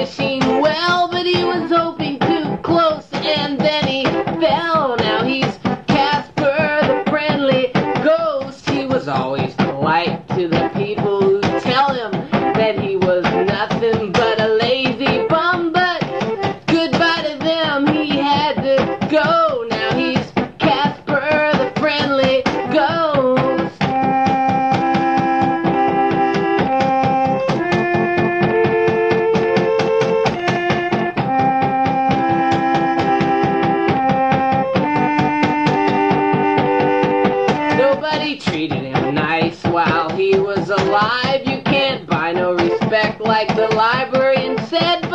wishing well, but he was hoping too close, and then he fell. Now he's Casper the Friendly Ghost. He was always polite to the people who tell him that he was nothing but a lazy bum, but goodbye to them, he had to go. Now he's Casper the Friendly Ghost. Nobody treated him nice while he was alive. You can't buy no respect like the librarian said,